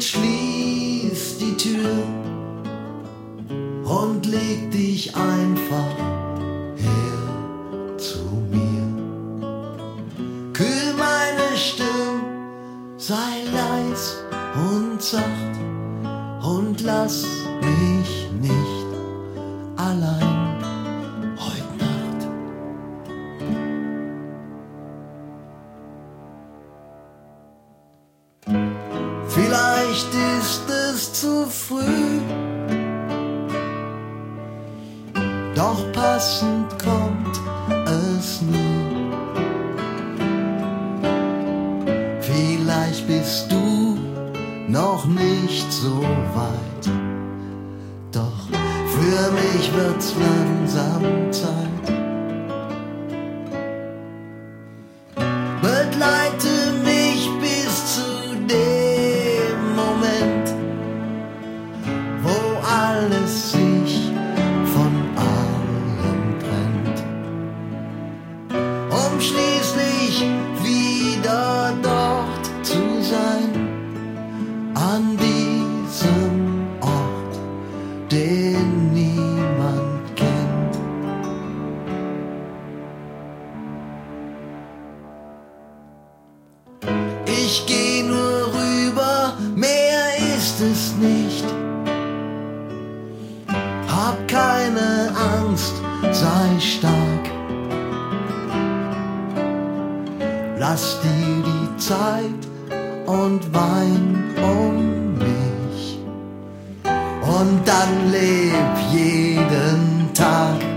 schließ die Tür und leg dich einfach her zu mir. Kühl meine Stimme, sei leis und sacht und lass mich nicht allein heut Nacht. Vielleicht ist es zu früh, doch passend kommt es nur. Vielleicht bist du noch nicht so weit, doch für mich wird's langsam Zeit. Begleite mich bis zu dem Moment, wo alles sich von allem trennt, um schließlich wieder dort zu sein, an diesem Ort, den niemand kennt. Ich geh nur rüber, mehr ist es nicht. Hab keine Angst, sei stark. Lass dir die Zeit und wein um mich. Und dann leb jeden Tag